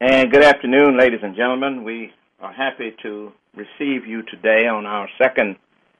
And good afternoon, ladies and gentlemen. We are happy to receive you today on our second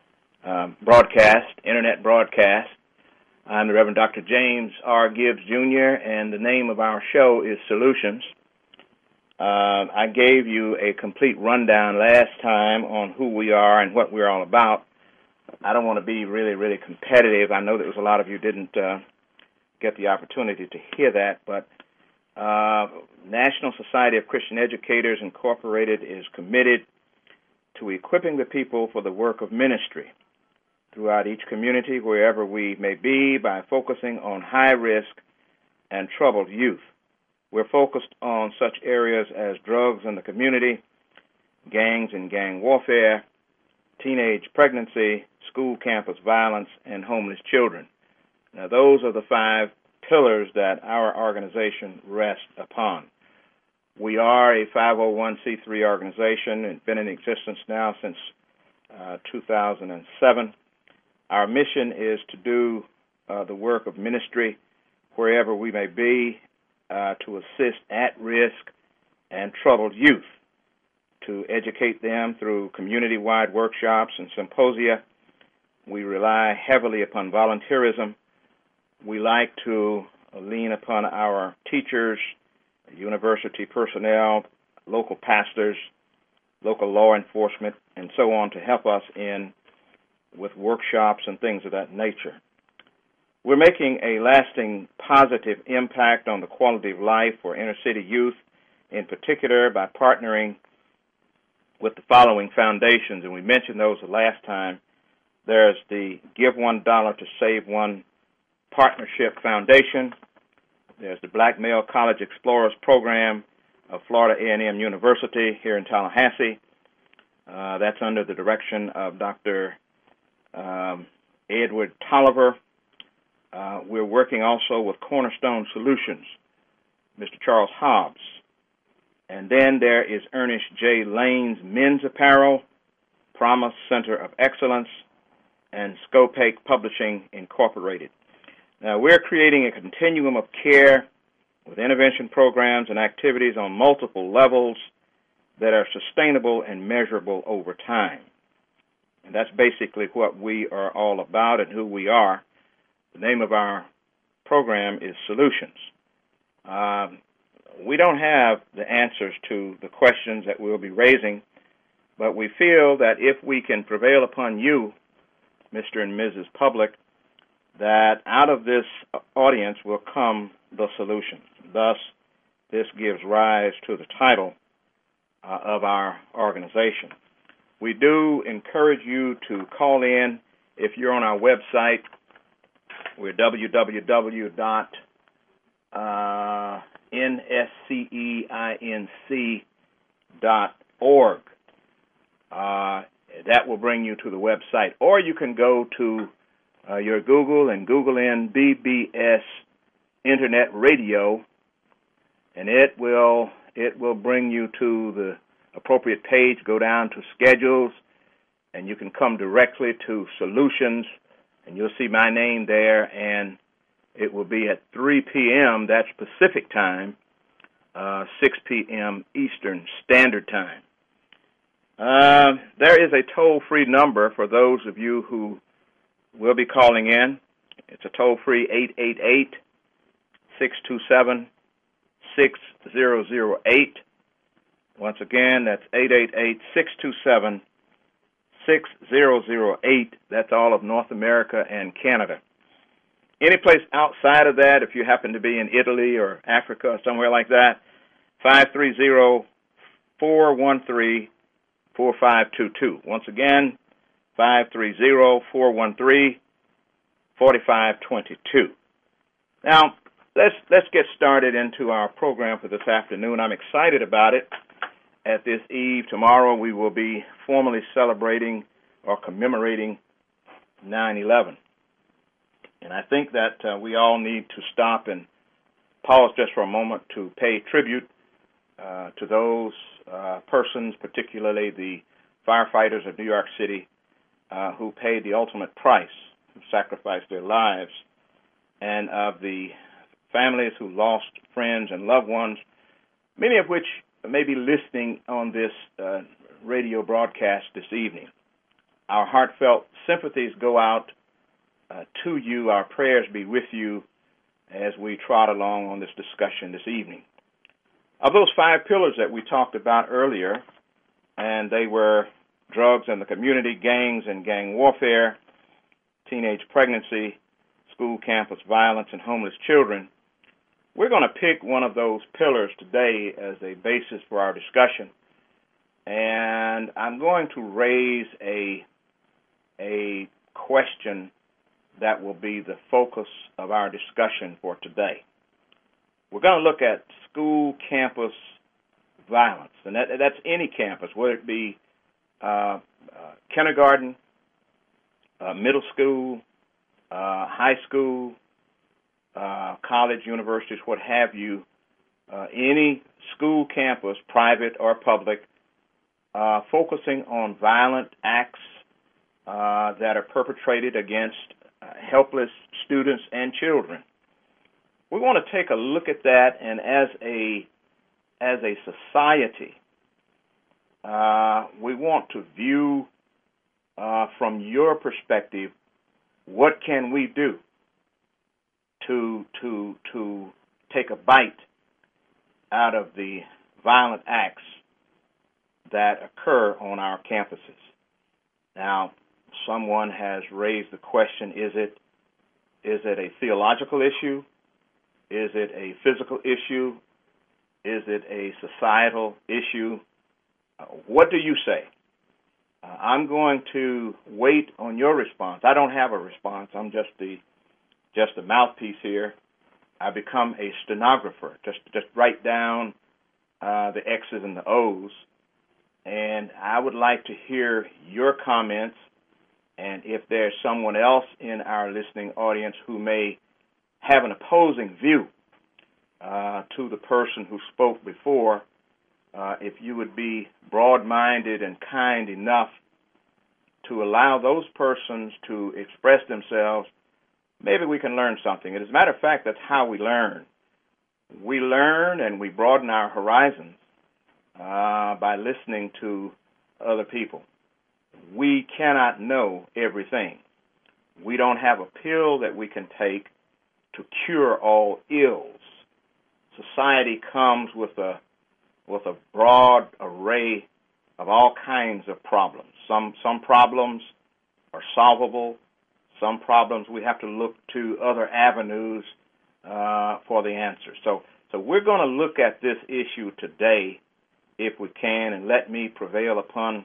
internet broadcast. I'm the Reverend Dr. James R. Gibbs, Jr., and the name of our show is Solutions. I gave you a complete rundown last time on who we are and what we're all about. I don't want to be really competitive. I know that a lot of you didn't get the opportunity to hear that, but National Society of Christian Educators, Incorporated, is committed to equipping the people for the work of ministry throughout each community, wherever we may be, by focusing on high-risk and troubled youth. We're focused on such areas as drugs in the community, gangs and gang warfare, teenage pregnancy, school campus violence, and homeless children. Now, those are the 5 pillars that our organization rests upon. We are a 501c3 organization and been in existence now since 2007. Our mission is to do the work of ministry wherever we may be, to assist at-risk and troubled youth, to educate them through community-wide workshops and symposia. We rely heavily upon volunteerism. We like to lean upon our teachers, university personnel, local pastors, local law enforcement, and so on to help us with workshops and things of that nature. We're making a lasting positive impact on the quality of life for inner-city youth, in particular by partnering with the following foundations, and we mentioned those the last time. There's the Give $1 to Save One Partnership Foundation. There's the Black Male College Explorers Program of Florida A&M University here in Tallahassee. That's under the direction of Dr. Edward Tolliver. We're working also with Cornerstone Solutions, Mr. Charles Hobbs. And then there is Ernest J. Lane's Men's Apparel, Promise Center of Excellence, and Scopake Publishing Incorporated. Now, we're creating a continuum of care with intervention programs and activities on multiple levels that are sustainable and measurable over time. And that's basically what we are all about and who we are. The name of our program is Solutions. We don't have the answers to the questions that we'll be raising, but we feel that if we can prevail upon you, Mr. and Mrs. Public, that out of this audience will come the solutions. Thus, this gives rise to the title of our organization. We do encourage you to call in if you're on our website. We're www.nsceinc.org. That will bring you to the website. Or you can go to your Google and Google in BBS Internet Radio, and it will bring you to the appropriate page. Go down to schedules, and you can come directly to Solutions, and you'll see my name there, and it will be at 3 p.m., that's Pacific time, 6 p.m. Eastern Standard Time. There is a toll-free number for those of you who will be calling in. It's a toll-free 888-627-6008. Once again, that's 888-627-6008. That's all of North America and Canada. Any place outside of that, if you happen to be in Italy or Africa or somewhere like that, 530-413-4522. Once again, 530-413-4522. Now, let's get started into our program for this afternoon. I'm excited about it. At this eve tomorrow, we will be formally celebrating or commemorating 9/11. And I think that we all need to stop and pause just for a moment to pay tribute to those persons, particularly the firefighters of New York City, who paid the ultimate price, who sacrificed their lives, and of the families who lost friends and loved ones. many of which may be listening on this radio broadcast this evening. Our heartfelt sympathies go out to you. Our prayers be with you as we trot along on this discussion this evening. Of those 5 pillars that we talked about earlier, and they were drugs in the community, gangs and gang warfare, teenage pregnancy, school campus violence, and homeless children, we're going to pick one of those pillars today as a basis for our discussion. And I'm going to raise a question that will be the focus of our discussion for today. We're going to look at school campus violence, and that's any campus, whether it be kindergarten, middle school, high school, college, universities, what have you, any school campus, private or public, focusing on violent acts that are perpetrated against helpless students and children. We want to take a look at that, and as a society, we want to view from your perspective, what can we do to take a bite out of the violent acts that occur on our campuses. Now, someone has raised the question, is it a theological issue? Is it a physical issue? Is it a societal issue? What do you say? I'm going to wait on your response. I don't have a response. I'm just a mouthpiece here. I become a stenographer, just write down the X's and the O's. And I would like to hear your comments, and if there's someone else in our listening audience who may have an opposing view to the person who spoke before, if you would be broad-minded and kind enough to allow those persons to express themselves, maybe we can learn something. And as a matter of fact, that's how we learn. We learn and we broaden our horizons by listening to other people. We cannot know everything. We don't have a pill that we can take to cure all ills. Society comes with a broad array of all kinds of problems. Some problems are solvable. Some problems we have to look to other avenues for the answer. So we're going to look at this issue today, if we can, and let me prevail upon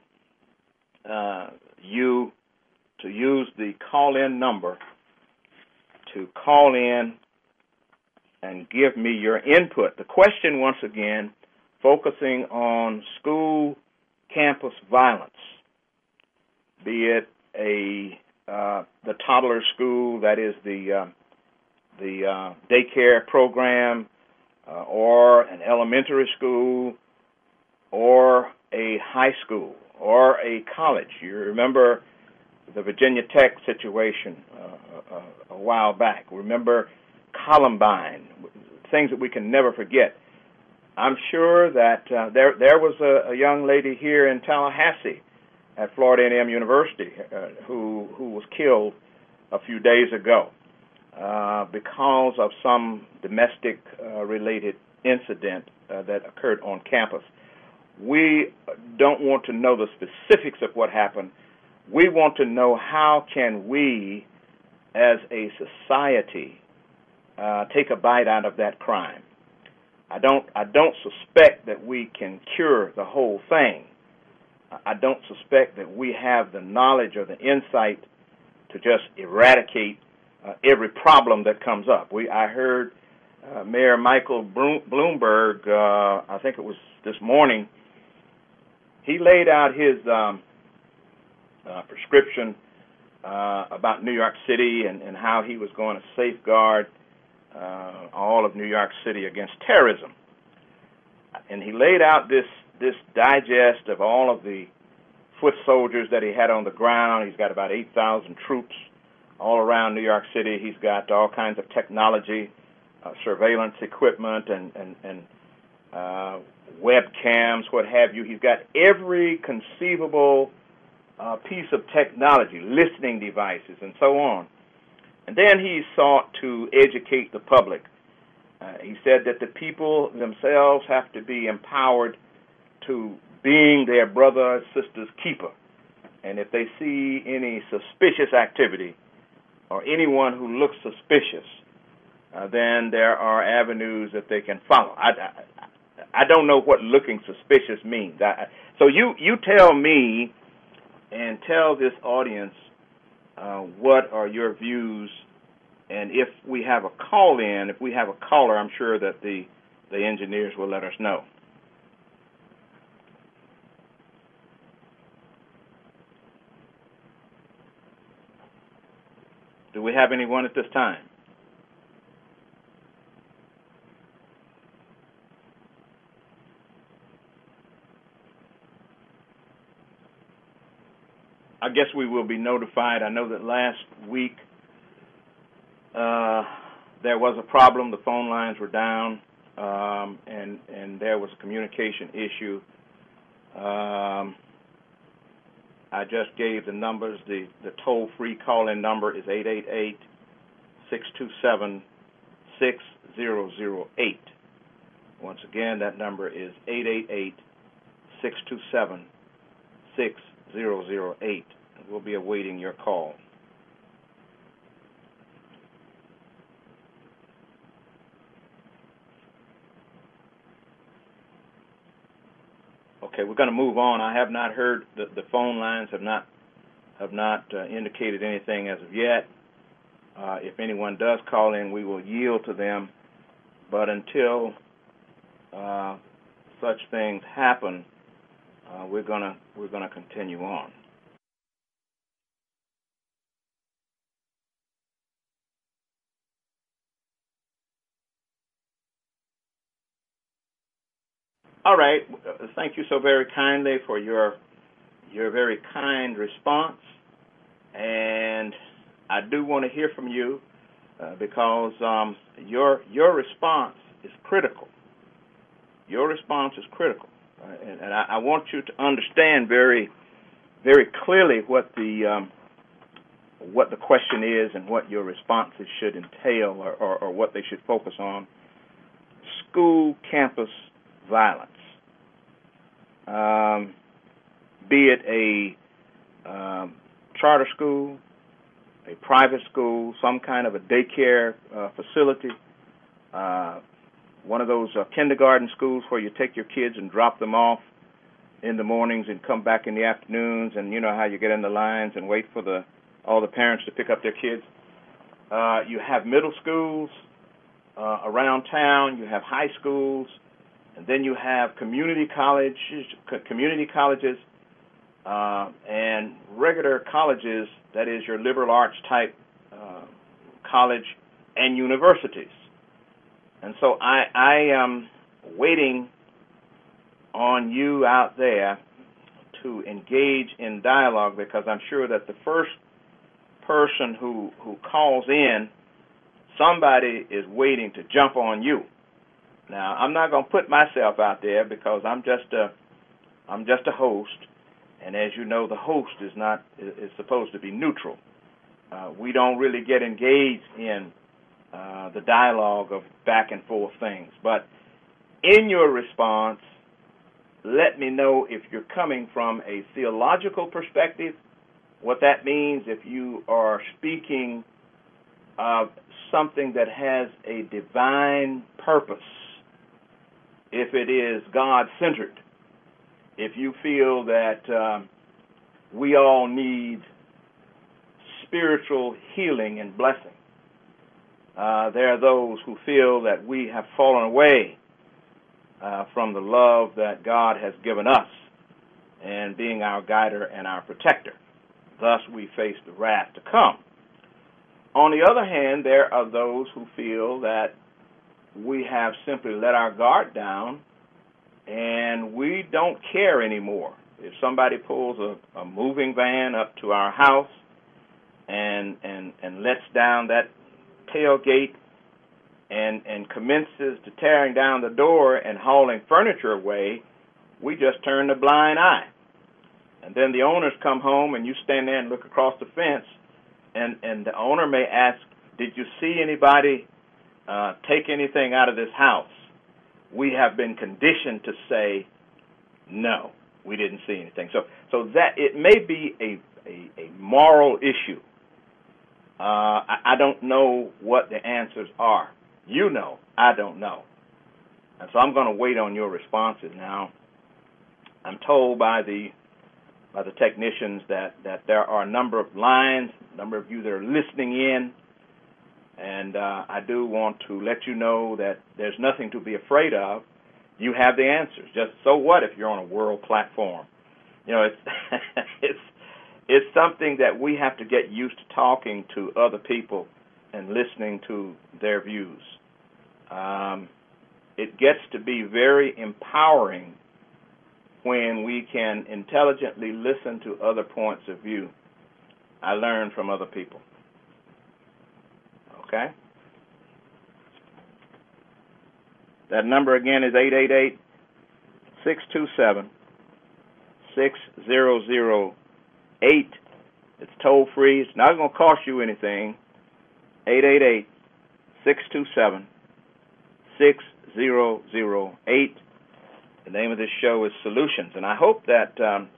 you to use the call-in number to call in and give me your input. The question, once again, focusing on school campus violence, be it the toddler school, that is the daycare program, or an elementary school, or a high school, or a college. You remember the Virginia Tech situation a while back. Remember Columbine, things that we can never forget. I'm sure that there was a young lady here in Tallahassee at Florida A&M University who was killed a few days ago because of some domestic related incident that occurred on campus. We don't want to know the specifics of what happened. We want to know how can we, as a society, take a bite out of that crime. I don't suspect that we can cure the whole thing. I don't suspect that we have the knowledge or the insight to just eradicate every problem that comes up. I heard Mayor Michael Bloomberg, I think it was this morning, he laid out his prescription about New York City and how he was going to safeguard all of New York City against terrorism. And he laid out this digest of all of the foot soldiers that he had on the ground. He's got about 8,000 troops all around New York City. He's got all kinds of technology, surveillance equipment, and webcams, what have you. He's got every conceivable piece of technology, listening devices, and so on. And then he sought to educate the public. He said that the people themselves have to be empowered to being their brother or sister's keeper. And if they see any suspicious activity or anyone who looks suspicious, then there are avenues that they can follow. I don't know what looking suspicious means. So you tell me and tell this audience what are your views, and if we have a call-in, if we have a caller, I'm sure that the engineers will let us know. Do we have anyone at this time? I guess we will be notified. I know that last week there was a problem. The phone lines were down, and there was a communication issue. I just gave the numbers. The toll-free call-in number is 888-627-6008. Once again, that number is 888-627-6008. We'll be awaiting your call. Okay, we're going to move on. I have not heard the phone lines have not indicated anything as of yet. If anyone does call in, we will yield to them. But until such things happen, we're gonna continue on. All right. Thank you so very kindly for your very kind response, and I do want to hear from you because your response is critical. Your response is critical, and I want you to understand very, very clearly what the question is and what your responses should entail, or what they should focus on. School campus violence. Be it a charter school, a private school, some kind of a daycare facility, one of those kindergarten schools where you take your kids and drop them off in the mornings and come back in the afternoons, and you know how you get in the lines and wait for all the parents to pick up their kids. You have middle schools around town. You have high schools. And then you have community colleges, and regular colleges, that is your liberal arts type college and universities. And so I am waiting on you out there to engage in dialogue, because I'm sure that the first person who calls in, somebody is waiting to jump on you. Now, I'm not going to put myself out there because I'm just a host, and as you know, the host is supposed to be neutral. We don't really get engaged in the dialogue of back and forth things. But in your response, let me know if you're coming from a theological perspective, what that means if you are speaking of something that has a divine purpose, if it is God-centered, if you feel that we all need spiritual healing and blessing. There are those who feel that we have fallen away from the love that God has given us and being our guider and our protector. Thus, we face the wrath to come. On the other hand, there are those who feel that we have simply let our guard down and we don't care anymore. If somebody pulls a moving van up to our house and lets down that tailgate and commences to tearing down the door and hauling furniture away, we just turn a blind eye. And then the owners come home, and you stand there and look across the fence, and the owner may ask, did you see anybody take anything out of this house? We have been conditioned to say, no, we didn't see anything. So that it may be a moral issue. I don't know what the answers are. You know, I don't know. And so I'm going to wait on your responses now. I'm told by the technicians that there are a number of lines, a number of you that are listening in, and I do want to let you know that there's nothing to be afraid of. You have the answers. Just so what if you're on a world platform? You know, it's something that we have to get used to talking to other people and listening to their views. It gets to be very empowering when we can intelligently listen to other points of view. I learn from other people. Okay? That number again is 888-627-6008. It's toll free. It's not going to cost you anything. 888-627-6008. The name of this show is Solutions, and I hope that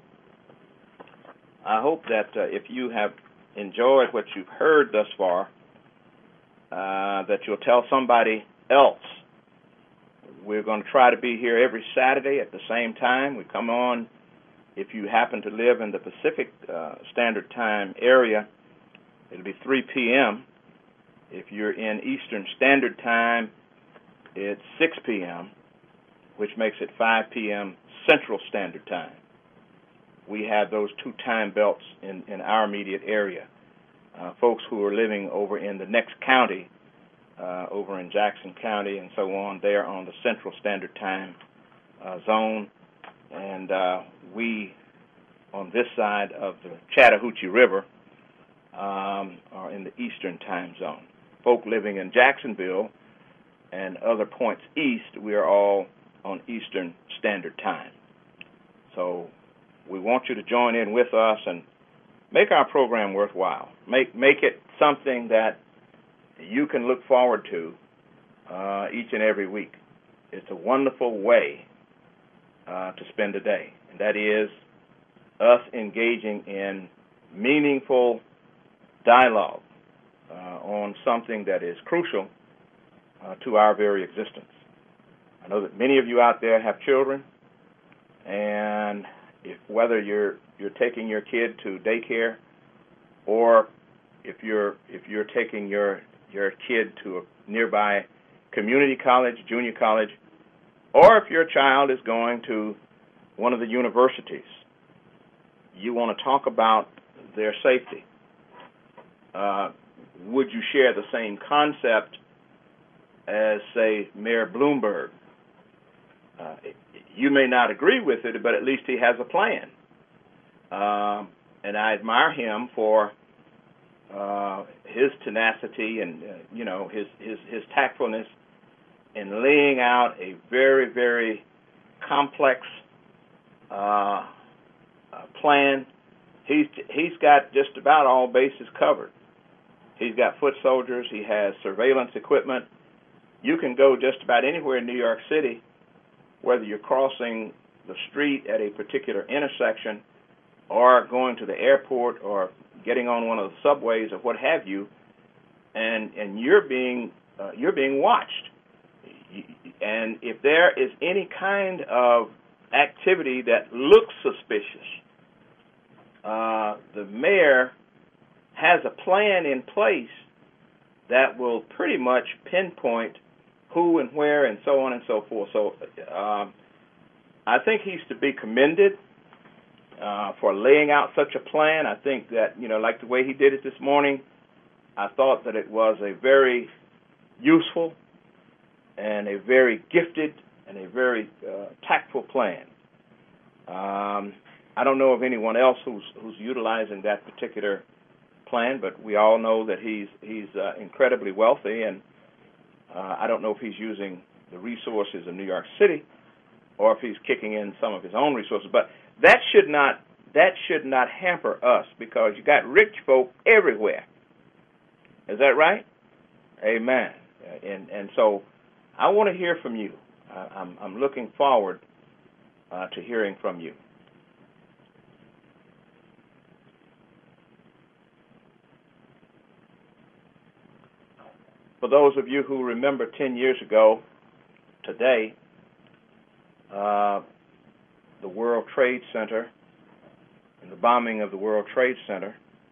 if you have enjoyed what you've heard thus far, that you'll tell somebody else. We're going to try to be here every Saturday at the same time. We come on, if you happen to live in the Pacific Standard Time area, it'll be 3 p.m. If you're in Eastern Standard Time, it's 6 p.m., which makes it 5 p.m. Central Standard Time. We have those two time belts in our immediate area. Folks who are living over in the next county, over in Jackson County and so on, they are on the Central Standard Time zone. And we, on this side of the Chattahoochee River, are in the Eastern Time zone. Folk living in Jacksonville and other points east, we are all on Eastern Standard Time. So we want you to join in with us and make our program worthwhile. Make it something that you can look forward to each and every week. It's a wonderful way to spend a day, and that is us engaging in meaningful dialogue on something that is crucial to our very existence. I know that many of you out there have children, and whether you're taking your kid to daycare, or if you're taking your kid to a nearby community college, junior college, or if your child is going to one of the universities, you want to talk about their safety. Would you share the same concept as, say, Mayor Bloomberg? You may not agree with it, but at least he has a plan. And I admire him for his tenacity and his tactfulness in laying out a very, very complex plan. He's got just about all bases covered. He's got foot soldiers. He has surveillance equipment. You can go just about anywhere in New York City, whether you're crossing the street at a particular intersection or going to the airport or getting on one of the subways or what have you, and you're being watched. And if there is any kind of activity that looks suspicious, the mayor has a plan in place that will pretty much pinpoint who and where and so on and so forth. So I think he's to be commended for laying out such a plan. I think that, like the way he did it this morning, I thought that it was a very useful and a very gifted and a very tactful plan. I don't know of anyone else who's utilizing that particular plan, but we all know that he's incredibly wealthy, and I don't know if he's using the resources of New York City or if he's kicking in some of his own resources, but that should not hamper us, because you got rich folk everywhere. Is that right? Amen. And so I want to hear from you. I'm looking forward to hearing from you. For those of you who remember 10 years ago today, the World Trade Center and the bombing of the World Trade Center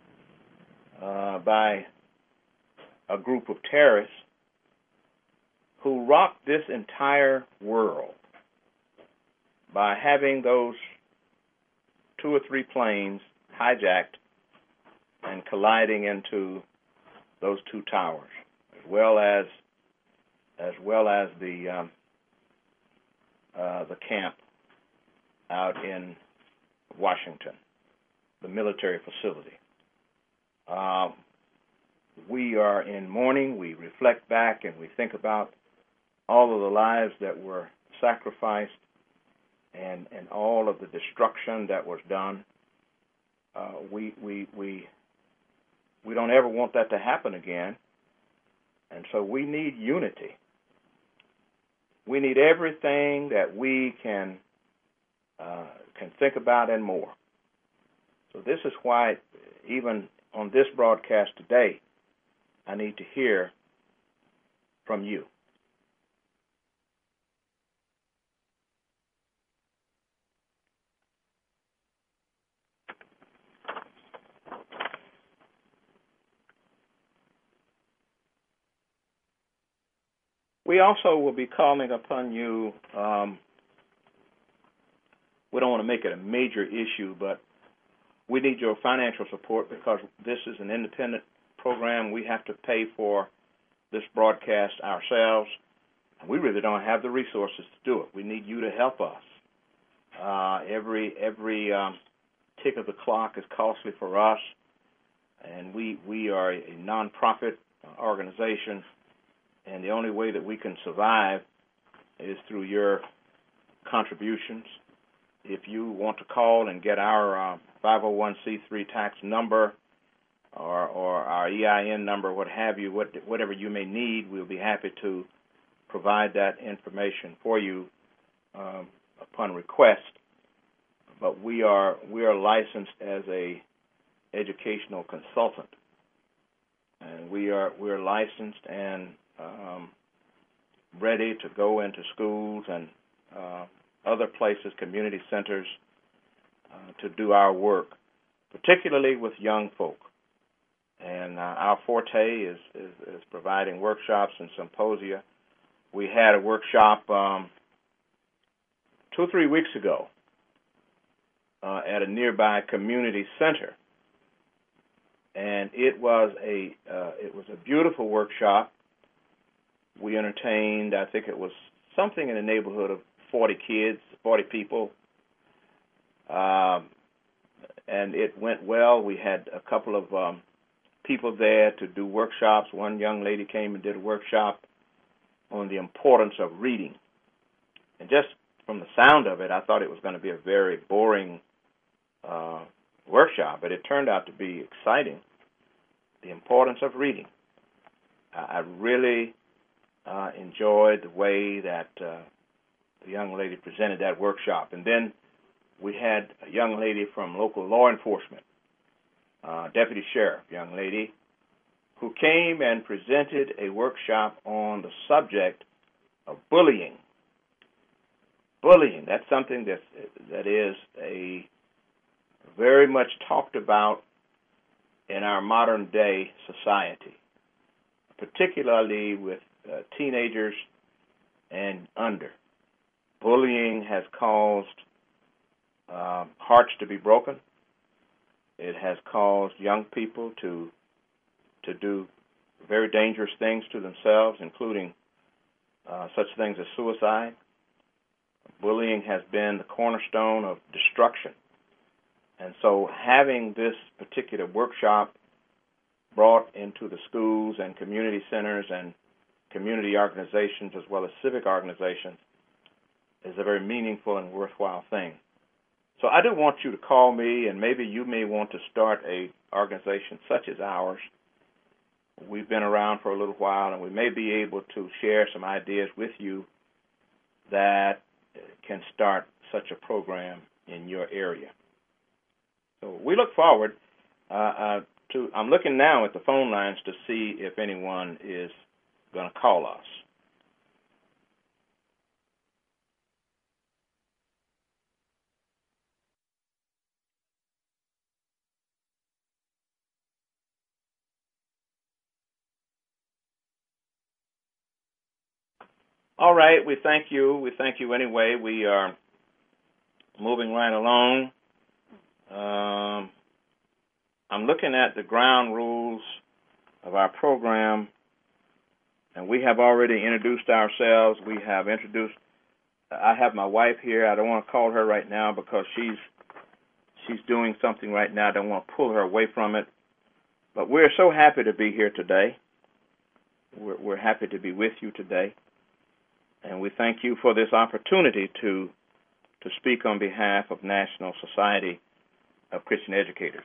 by a group of terrorists who rocked this entire world by having those 2 or 3 planes hijacked and colliding into those 2 towers, as well as the camp out in Washington, the military facility. We are in mourning. We reflect back and we think about all of the lives that were sacrificed and all of the destruction that was done. We don't ever want that to happen again, and so we need unity. We need everything that we can think about and more. So this is why, even on this broadcast today, I need to hear from you. We also will be calling upon you. We don't want to make it a major issue, but we need your financial support, because this is an independent program. We have to pay for this broadcast ourselves, and we really don't have the resources to do it. We need you to help us. Every tick of the clock is costly for us, and we are a nonprofit organization, and the only way that we can survive is through your contributions. If you want to call and get our 501c3 tax number or our EIN number, what have you, whatever you may need, we'll be happy to provide that information for you upon request. But we are licensed as a educational consultant, and we're licensed and ready to go into schools and other places, community centers, to do our work, particularly with young folk. And our forte is providing workshops and symposia. We had a workshop 2 or 3 weeks ago at a nearby community center, and it was a beautiful workshop. We entertained, I think it was something in the neighborhood of 40 kids, 40 people, and it went well. We had a couple of people there to do workshops. One young lady came and did a workshop on the importance of reading. And just from the sound of it, I thought it was going to be a very boring workshop, but it turned out to be exciting. The importance of reading. I really enjoyed the way that the young lady presented that workshop. And then we had a young lady from local law enforcement, deputy sheriff, young lady, who came and presented a workshop on the subject of bullying. Bullying, that's something that is a very much talked about in our modern day society, particularly with teenagers and under. Bullying has caused hearts to be broken. It has caused young people to do very dangerous things to themselves, including such things as suicide. Bullying has been the cornerstone of destruction. And so having this particular workshop brought into the schools and community centers and community organizations as well as civic organizations is a very meaningful and worthwhile thing. So I do want you to call me, and maybe you may want to start a organization such as ours. We've been around for a little while, and we may be able to share some ideas with you that can start such a program in your area. So we look forward to, I'm looking now at the phone lines to see if anyone is going to call us. All right, we thank you. We thank you anyway. We are moving right along. I'm looking at the ground rules of our program, and we have already introduced ourselves. We have introduced, I have my wife here. I don't want to call her right now because she's doing something right now. I don't want to pull her away from it. But we're so happy to be here today. We're happy to be with you today. And we thank you for this opportunity to speak on behalf of National Society of Christian Educators.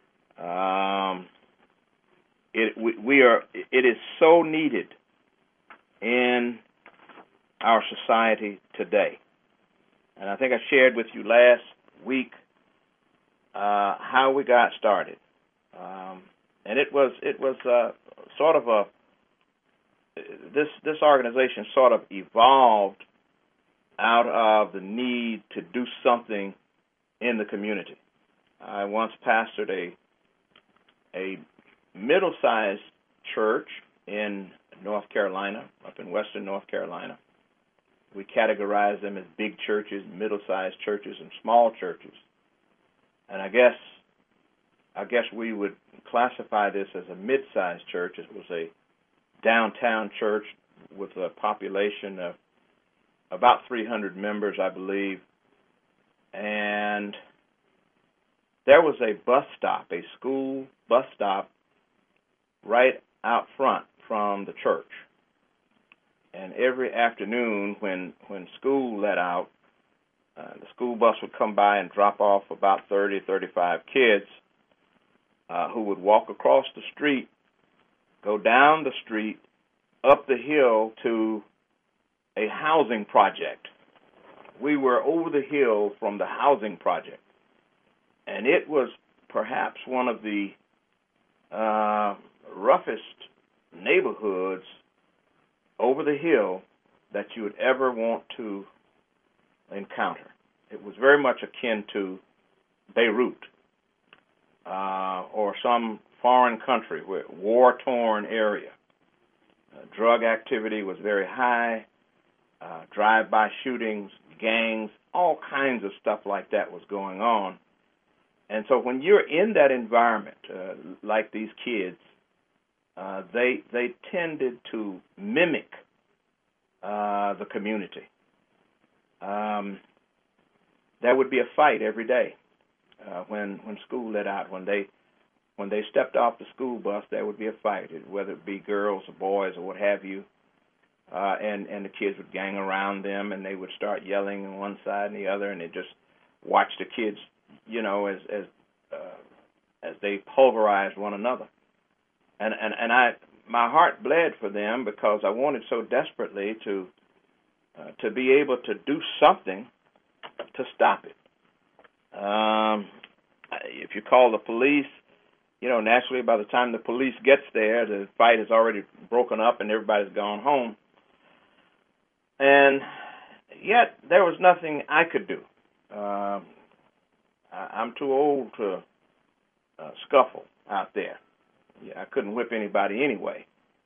It is so needed in our society today. And I think I shared with you last week how we got started. And it was sort of a this organization sort of evolved out of the need to do something in the community. I once pastored a middle-sized church in North Carolina, up in western North Carolina. We categorize them as big churches, middle-sized churches, and small churches. And I guess we would classify this as a mid-sized church. It was a downtown church with a population of about 300 members, I believe. And there was a bus stop, a school bus stop, right out front from the church. And every afternoon when school let out, the school bus would come by and drop off about 30, 35 kids who would walk across the street, go down the street, up the hill to a housing project. We were over the hill from the housing project. And it was perhaps one of the roughest neighborhoods over the hill that you would ever want to encounter. It was very much akin to Beirut or some foreign country, war-torn area. Drug activity was very high, drive-by shootings, gangs, all kinds of stuff like that was going on. And so when you're in that environment, like these kids, they tended to mimic the community. There would be a fight every day when school let out. When they stepped off the school bus, there would be a fight, whether it be girls or boys or what have you. And the kids would gang around them, and they would start yelling on one side and the other, and they just watch the kids, as they pulverized one another. And my heart bled for them because I wanted so desperately to be able to do something to stop it. If you call the police, naturally by the time the police gets there, the fight has already broken up and everybody's gone home. And yet there was nothing I could do. I'm too old to scuffle out there. I couldn't whip anybody anyway.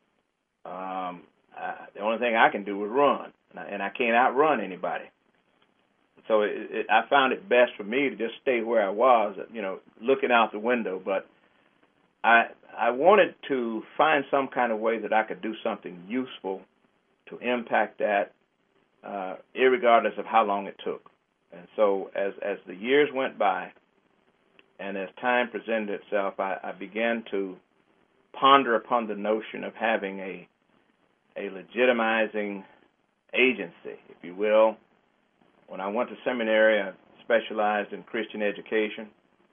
The only thing I can do is run, and I can't outrun anybody. So I found it best for me to just stay where I was, looking out the window. But I wanted to find some kind of way that I could do something useful to impact that, irregardless of how long it took. And so as the years went by, and as time presented itself, I began to ponder upon the notion of having a legitimizing agency, if you will. When I went to seminary, I specialized in Christian education,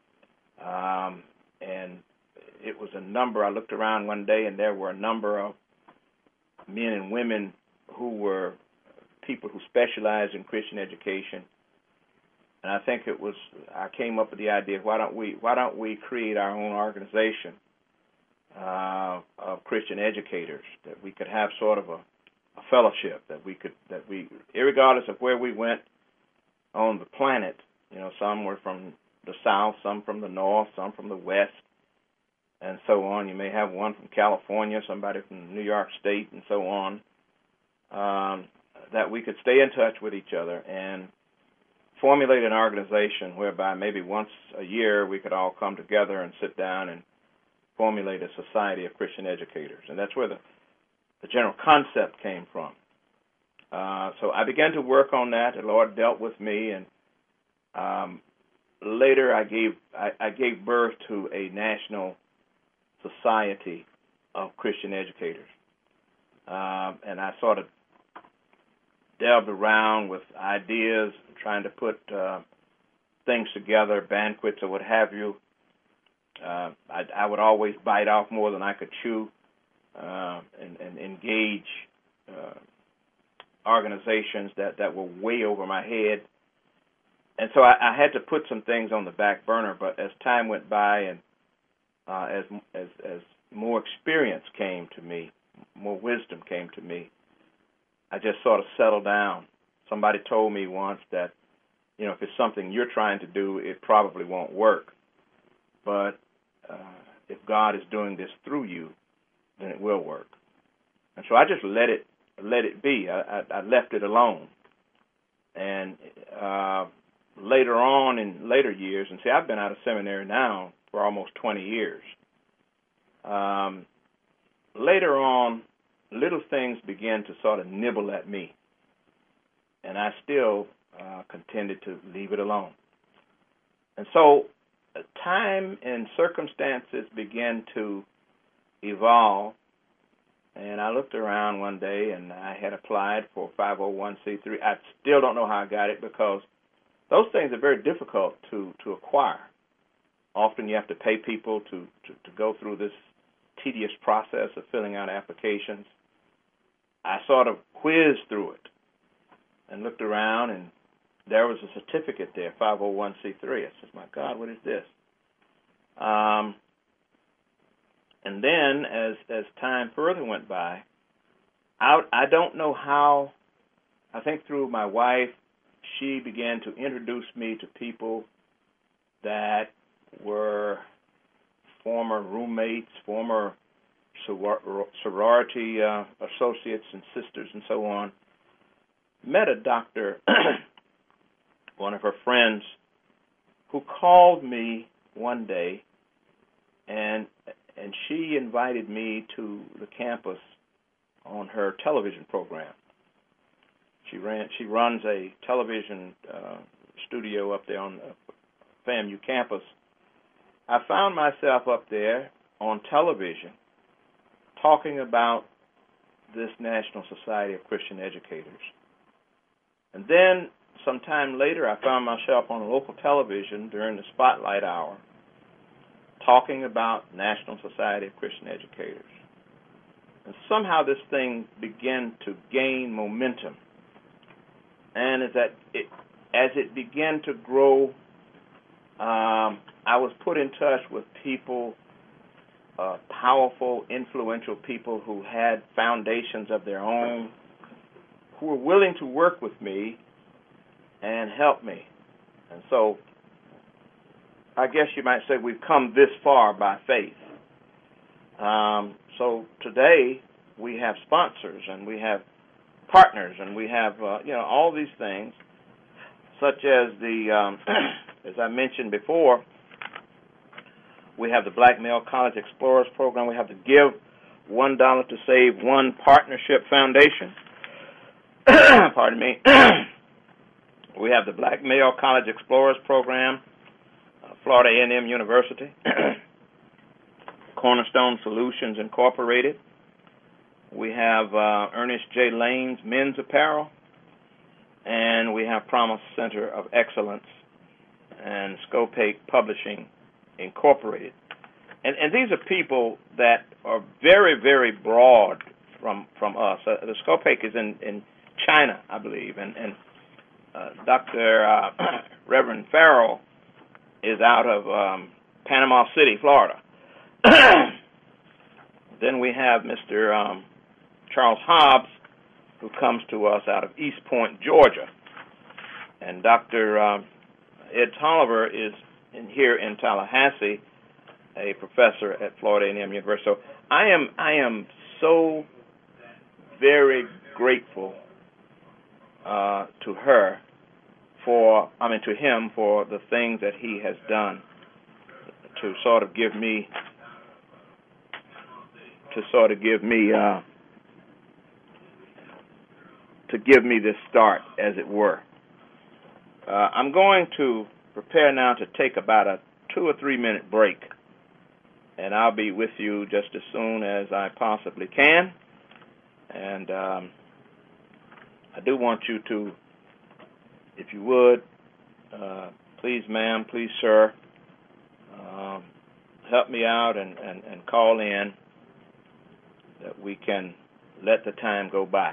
and it was a number. I looked around one day, and there were a number of men and women who were people who specialized in Christian education. And I think I came up with the idea, why don't we create our own organization of Christian educators, that we could have sort of a fellowship, that we, irregardless of where we went on the planet, some were from the South, some from the North, some from the West, and so on. You may have one from California, somebody from New York State, and so on, that we could stay in touch with each other and formulate an organization whereby maybe once a year we could all come together and sit down and formulate a society of Christian educators. And that's where the general concept came from. So I began to work on that. The Lord dealt with me, and later I gave birth to a national society of Christian educators. And I sort of delved around with ideas, trying to put things together, banquets or what have you. I would always bite off more than I could chew, and engage organizations that were way over my head. And so I had to put some things on the back burner. But as time went by, and as more experience came to me, more wisdom came to me, I just sort of settled down. Somebody told me once that, if it's something you're trying to do, it probably won't work. But if God is doing this through you, then it will work. And so I just let it be. I left it alone. And later on, in later years, and see, I've been out of seminary now for almost 20 years. Later on, little things began to sort of nibble at me, and I still contended to leave it alone. And so time and circumstances began to evolve, and I looked around one day, and I had applied for 501c3. I still don't know how I got it, because those things are very difficult to acquire. Often you have to pay people to go through this tedious process of filling out applications. I sort of whizzed through it and looked around, and there was a certificate there, 501c3. I said, my God, what is this? And then as time further went by, I don't know how, I think through my wife, she began to introduce me to people that were former roommates, former sorority associates and sisters and so on. Met a doctor, one of her friends, who called me one day, and she invited me to the campus on her television program. She runs a television studio up there on the FAMU campus. I found myself up there on television talking about this National Society of Christian Educators. And then sometime later, I found myself on local television during the spotlight hour talking about National Society of Christian Educators. And somehow this thing began to gain momentum. And as it began to grow, I was put in touch with people, powerful, influential people who had foundations of their own, who were willing to work with me and help me. And so I guess you might say we've come this far by faith. So today we have sponsors, and we have partners, and we have all these things, such as the as I mentioned before, we have the Black Male College Explorers Program. We have the Give $1 to Save One Partnership Foundation. Pardon me. We have the Black Male College Explorers Program, Florida A&M University, Cornerstone Solutions Incorporated, We have Ernest J. Lane's Men's Apparel, and we have Promise Center of Excellence and Scopake Publishing Incorporated. And these are people that are very, very broad from us. The Scopake is in China, I believe, and Dr. Reverend Farrell is out of Panama City, Florida. Then we have Mr. Charles Hobbs, who comes to us out of East Point, Georgia. And Dr. Ed Tolliver is here in Tallahassee, a professor at Florida A&M University. So I am so very grateful to him for the things that he has done to sort of give me this start, as it were. I'm going to prepare now to take about a 2 or 3 minute break, and I'll be with you just as soon as I possibly can. And I do want you to, if you would, please, ma'am, please, sir, help me out and call in that we can let the time go by.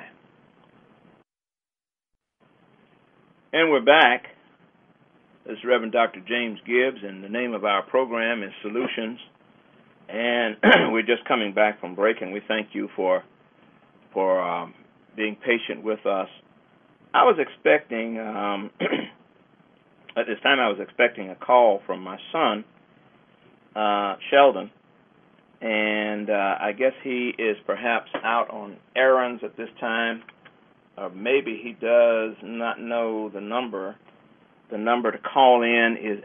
And we're back. This is Reverend Dr. James Gibbs, and the name of our program is Solutions. And we're just coming back from break, and we thank you for being patient with us. I was expecting, at this time, I was expecting a call from my son, Sheldon, and I guess he is perhaps out on errands at this time, or maybe he does not know the number. The number to call in is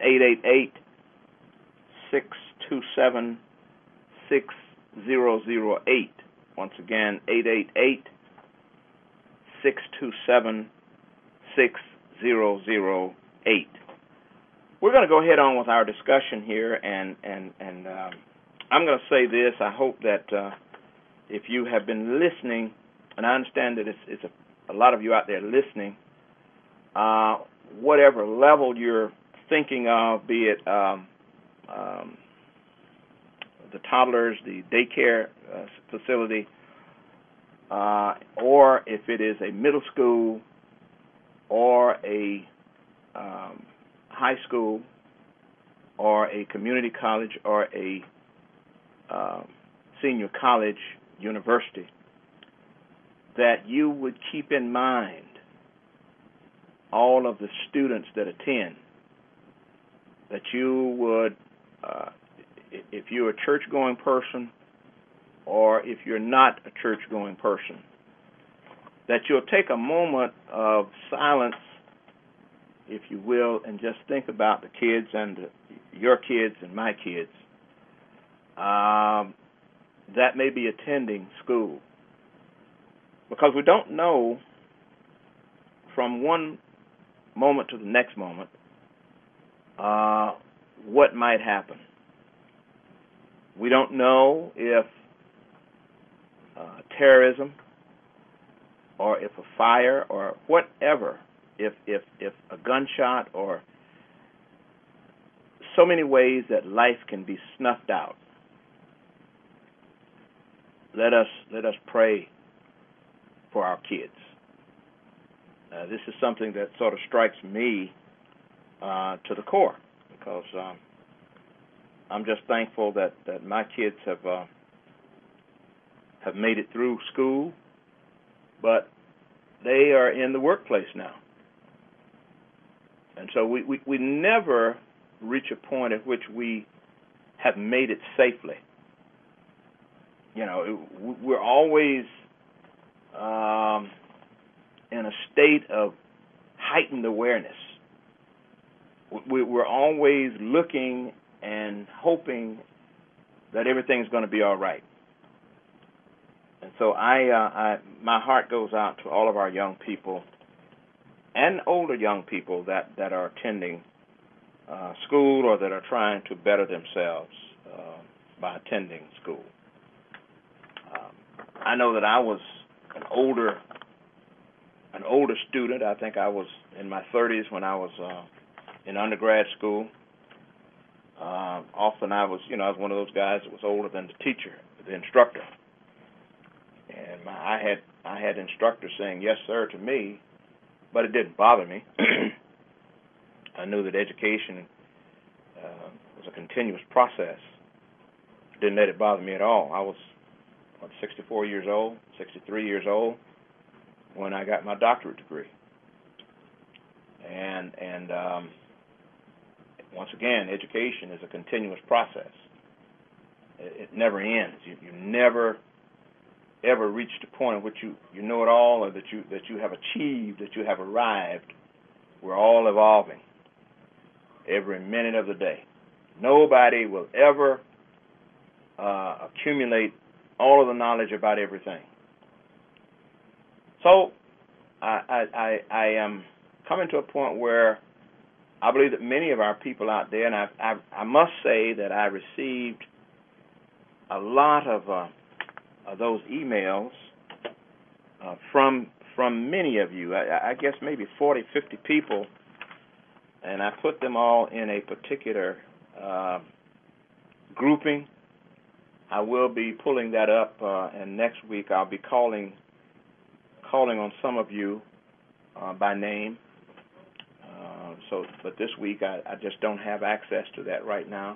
888-627-6008. Once again, 888-627-6008. We're going to go ahead on with our discussion here, and I'm going to say this. I hope that if you have been listening, and I understand that it's a lot of you out there listening, whatever level you're thinking of, be it the toddlers, the daycare facility, or if it is a middle school or a high school or a community college or a senior college university, that you would keep in mind all of the students that attend, that you would, if you're a church-going person or if you're not a church-going person, that you'll take a moment of silence, if you will, and just think about the kids and your kids and my kids that may be attending school. Because we don't know from one moment to the next moment what might happen. We don't know if terrorism or if a fire or whatever, if a gunshot, or so many ways that life can be snuffed out. Let us pray for our kids. This is something that sort of strikes me to the core, because I'm just thankful that my kids have made it through school, but they are in the workplace now. And so we never reach a point at which we have made it safely. You know, we're always in a state of heightened awareness. We're always looking and hoping that everything's going to be all right. And so my heart goes out to all of our young people and older young people that are attending school or that are trying to better themselves by attending school. I know that I was an older student. I think I was in my 30s when I was in undergrad school. Often I was one of those guys that was older than the teacher, the instructor, and I had instructors saying yes sir to me, but it didn't bother me. I knew that education was a continuous process. Didn't let it bother me at all. I was 63 years old when I got my doctorate degree, and once again, education is a continuous process. It never ends. You never ever reach the point at which you know it all, or that you have achieved, that you have arrived. We're all evolving every minute of the day. Nobody will ever accumulate all of the knowledge about everything. So I am coming to a point where I believe that many of our people out there, and I must say that I received a lot of those emails from many of you. I guess maybe 40, 50 people, and I put them all in a particular grouping. I will be pulling that up, and next week I'll be calling on some of you by name. But this week I just don't have access to that right now.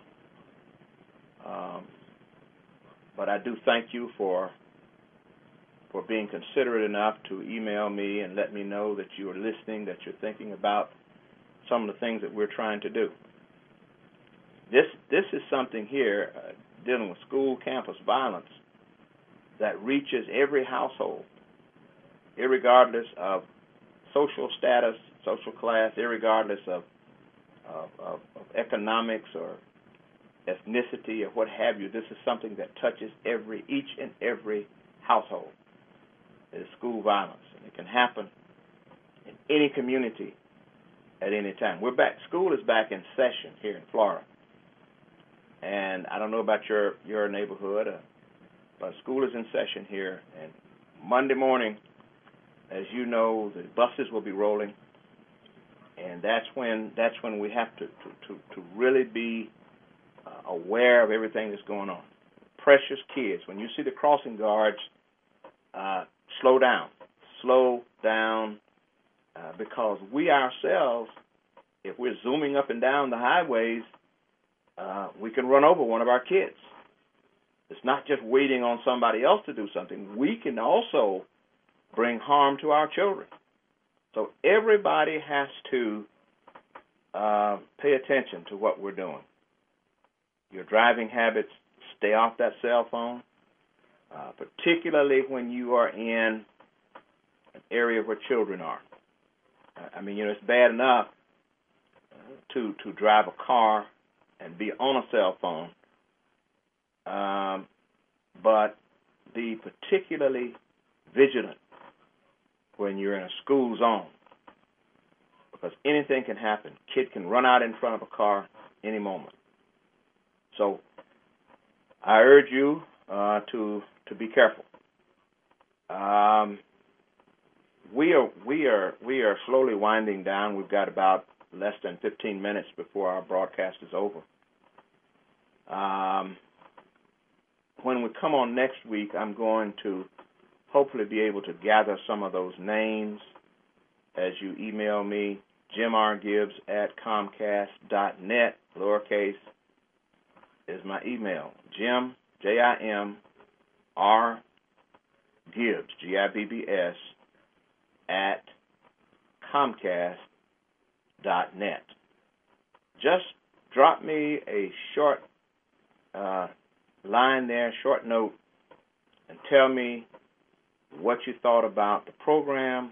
But I do thank you for being considerate enough to email me and let me know that you are listening, that you're thinking about some of the things that we're trying to do. This is something here dealing with school campus violence that reaches every household, irregardless of social status, social class, irregardless of economics or ethnicity or what have you. This is something that touches each and every household. It is school violence, and it can happen in any community at any time. We're back. School is back in session here in Florida, and I don't know about your neighborhood, but school is in session here. And Monday morning, as you know, the buses will be rolling, and that's when we have to really be aware of everything that's going on. Precious kids, when you see the crossing guards, slow down, because we ourselves, if we're zooming up and down the highways, we can run over one of our kids. It's not just waiting on somebody else to do something. We can also bring harm to our children. So everybody has to pay attention to what we're doing. Your driving habits, stay off that cell phone, particularly when you are in an area where children are. I mean, it's bad enough to drive a car and be on a cell phone, but be particularly vigilant when you're in a school zone, because anything can happen. Kid can run out in front of a car any moment. So I urge you to be careful. We are slowly winding down. We've got about less than 15 minutes before our broadcast is over. When we come on next week, I'm going to hopefully be able to gather some of those names as you email me, jimrgibbs@comcast.net, lowercase, is my email. Jim, Jimr Gibbs, Gibbs, at comcast.net. Just drop me a short line there, short note, and tell me what you thought about the program.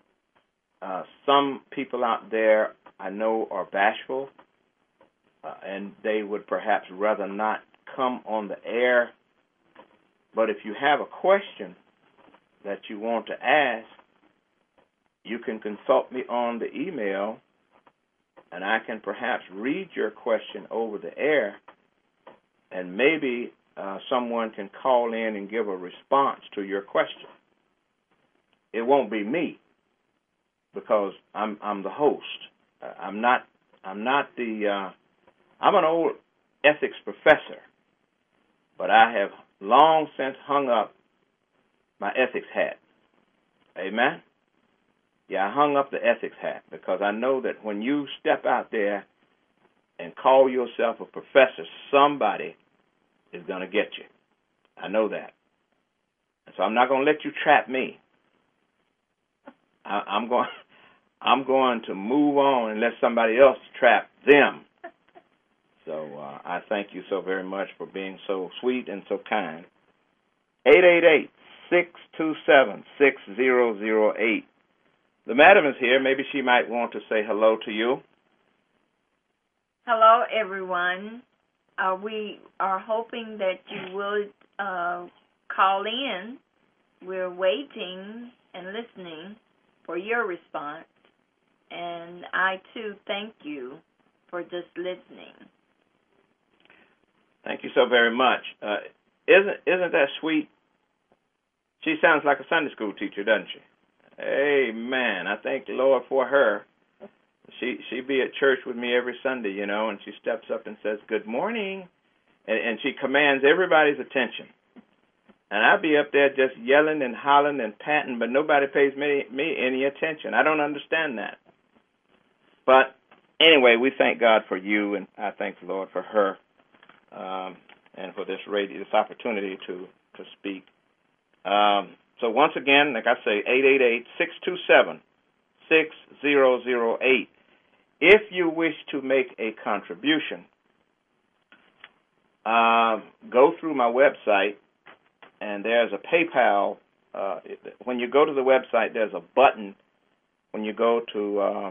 Some people out there I know are bashful, and they would perhaps rather not come on the air. But if you have a question that you want to ask, you can consult me on the email, and I can perhaps read your question over the air, and maybe someone can call in and give a response to your question. It won't be me because I'm the host. I'm an old ethics professor, but I have long since hung up my ethics hat. Amen? Yeah, I hung up the ethics hat because I know that when you step out there and call yourself a professor, somebody is going to get you. I know that. And so I'm not going to let you trap me. I'm going to move on and let somebody else trap them. So I thank you so very much for being so sweet and so kind. 888-627-6008. The madam is here. Maybe she might want to say hello to you. Hello, everyone. We are hoping that you will call in. We're waiting and listening for your response. And I, too, thank you for just listening. Thank you so very much. Isn't that sweet? She sounds like a Sunday school teacher, doesn't she? Amen. I thank the Lord for her. She be at church with me every Sunday, and she steps up and says, "Good morning," and she commands everybody's attention. And I'd be up there just yelling and hollering and panting, but nobody pays me any attention. I don't understand that. But anyway, we thank God for you, and I thank the Lord for her, and for this opportunity to speak. So once again, like I say, 888-627-6008. If you wish to make a contribution, go through my website, and there's a PayPal. When you go to the website, there's a button. When you go to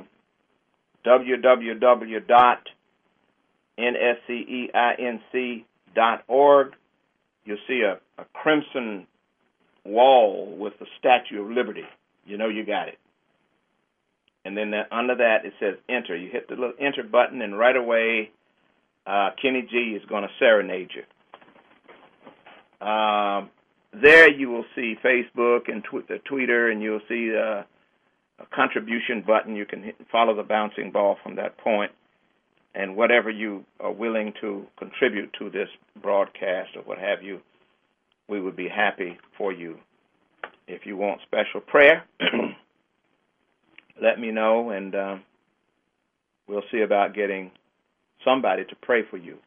www.nsceinc.org, you'll see a crimson wall with the Statue of Liberty. You got it. And then under that, it says enter. You hit the little enter button, and right away, Kenny G is going to serenade you. There you will see Facebook and Twitter, and you'll see a contribution button. You can follow the bouncing ball from that point, and whatever you are willing to contribute to this broadcast or what have you, we would be happy for you. If you want special prayer, let me know, and we'll see about getting somebody to pray for you.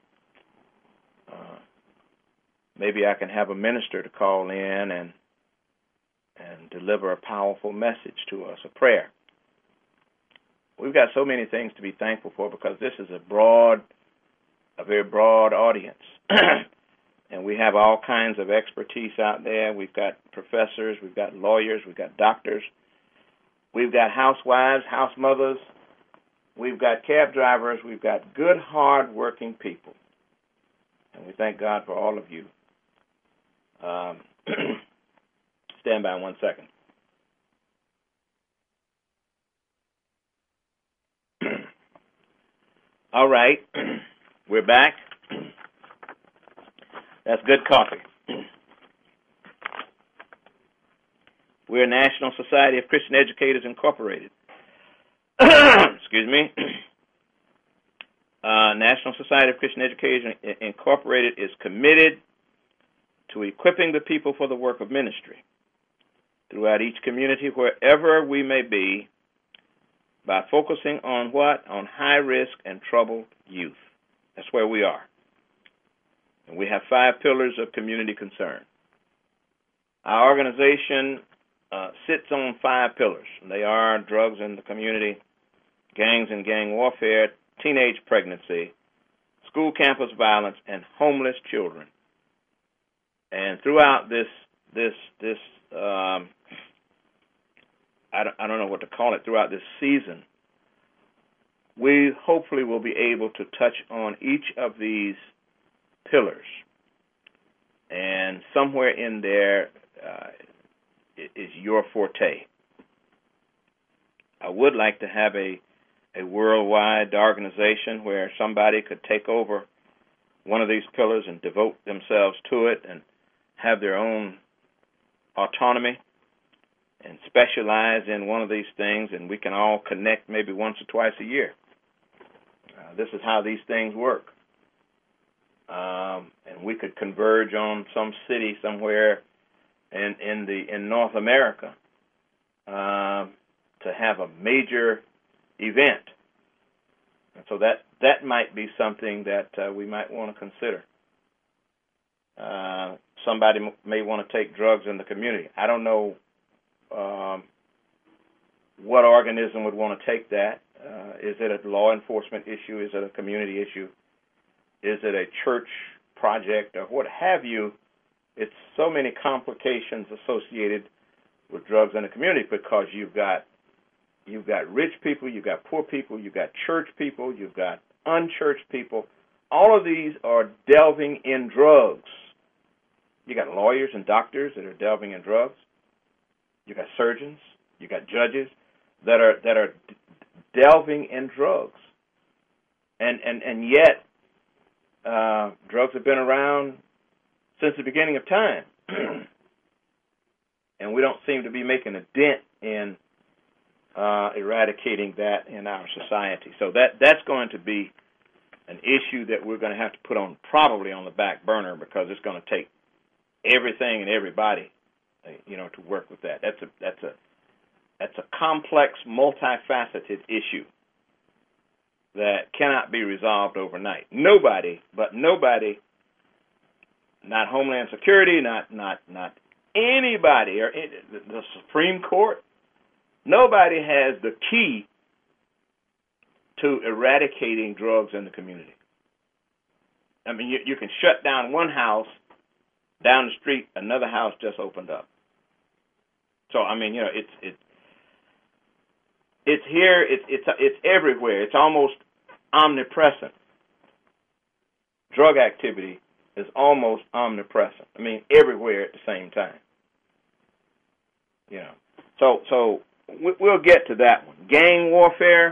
Maybe I can have a minister to call in and deliver a powerful message to us, a prayer. We've got so many things to be thankful for because this is a very broad audience. And we have all kinds of expertise out there. We've got professors, we've got lawyers, we've got doctors, we've got housewives, house mothers, we've got cab drivers, we've got good, hard-working people. And we thank God for all of you. Stand by 1 second. All right, we're back. That's good coffee. We're National Society of Christian Educators Incorporated. Excuse me. National Society of Christian Educators Incorporated is committed to equipping the people for the work of ministry throughout each community, wherever we may be, by focusing on what? On high-risk and troubled youth. That's where we are. And we have 5 pillars of community concern. Our organization sits on 5 pillars. They are drugs in the community, gangs and gang warfare, teenage pregnancy, school campus violence, and homeless children. And throughout this I don't know what to call it, throughout this season, we hopefully will be able to touch on each of these pillars. And somewhere in there is your forte. I would like to have a worldwide organization where somebody could take over one of these pillars and devote themselves to it and have their own autonomy and specialize in one of these things, and we can all connect maybe once or twice a year. This is how these things work. And we could converge on some city somewhere in North America to have a major event. And so that might be something that we might want to consider. Somebody may want to take drugs in the community. I don't know what organism would want to take that. Is it a law enforcement issue? Is it a community issue? Is it a church project or what have you? It's so many complications associated with drugs in the community because you've got rich people, you've got poor people, you've got church people, you've got unchurched people. All of these are delving in drugs. You got lawyers and doctors that are delving in drugs. You got surgeons. You got judges that are delving in drugs. And yet, drugs have been around since the beginning of time, and we don't seem to be making a dent in eradicating that in our society. So that's going to be an issue that we're going to have to put on probably on the back burner because it's going to take everything and everybody, to work with that. That's a complex, multifaceted issue that cannot be resolved overnight. Nobody, not Homeland Security, not anybody, or the Supreme Court, nobody has the key to eradicating drugs in the community. I mean, you can shut down one house, down the street, another house just opened up. So I mean, it's here, it's everywhere. It's almost omnipresent. Drug activity is almost omnipresent. I mean, everywhere at the same time. So we'll get to that one. Gang warfare.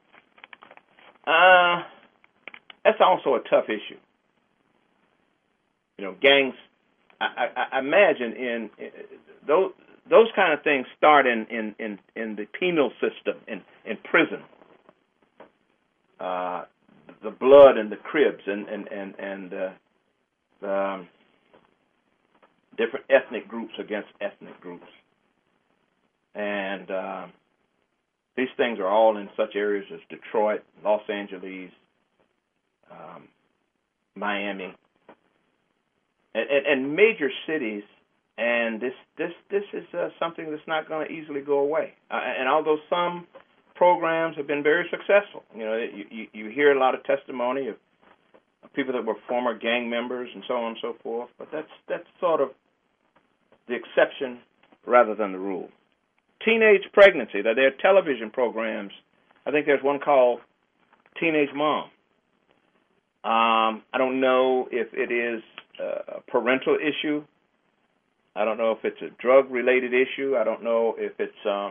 That's also a tough issue. Gangs. I imagine in those kind of things start in the penal system, in prison. The blood and the Cribs and different ethnic groups against ethnic groups. And these things are all in such areas as Detroit, Los Angeles, Miami, and major cities. And this is something that's not going to easily go away. And although some programs have been very successful, you hear a lot of testimony of people that were former gang members and so on and so forth. But that's sort of the exception rather than the rule. Teenage pregnancy. There are television programs. I think there's one called Teenage Mom. I don't know if it is a parental issue. I don't know if it's a drug-related issue. I don't know if it's a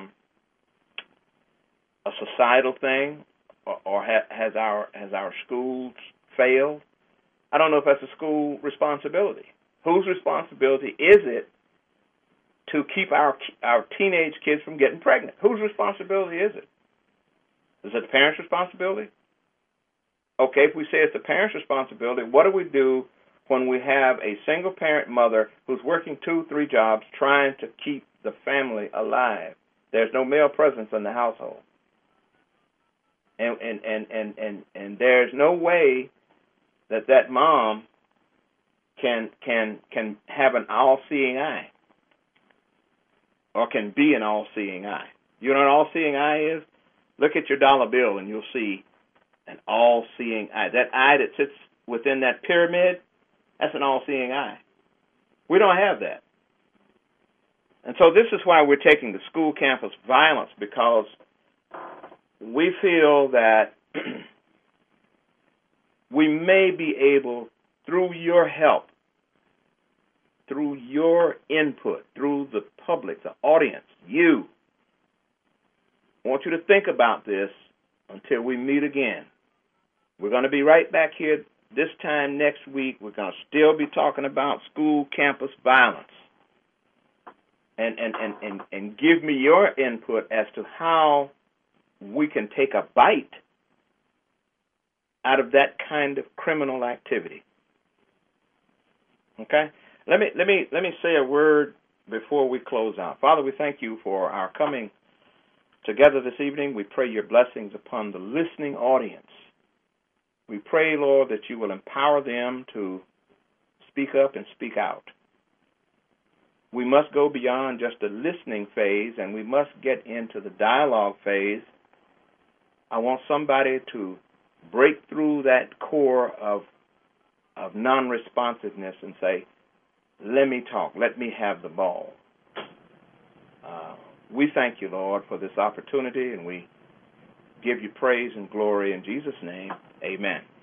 societal thing, or has our schools failed. I don't know if that's a school responsibility. Whose responsibility is it to keep our teenage kids from getting pregnant? Whose responsibility is it? Is it the parents' responsibility? Okay, if we say it's the parents' responsibility, what do we do when we have a single-parent mother who's working 2-3 jobs trying to keep the family alive? There's no male presence in the household, and there's no way that mom can have an all-seeing eye, or can be an all-seeing eye. You know what an all-seeing eye is? Look at your dollar bill and you'll see an all-seeing eye. That eye that sits within that pyramid, that's an all-seeing eye. We don't have that. And so this is why we're taking the school campus violence, because we feel that we may be able, through your help, through your input, through the public, the audience, you, I want you to think about this until we meet again. We're going to be right back here this time next week, we're going to still be talking about school campus violence. And give me your input as to how we can take a bite out of that kind of criminal activity. Okay? Let me say a word before we close out. Father, we thank you for our coming together this evening. We pray your blessings upon the listening audience. We pray, Lord, that you will empower them to speak up and speak out. We must go beyond just the listening phase, and we must get into the dialogue phase. I want somebody to break through that core of non-responsiveness and say, let me talk, let me have the ball. We thank you, Lord, for this opportunity, and we give you praise and glory in Jesus' name. Amen.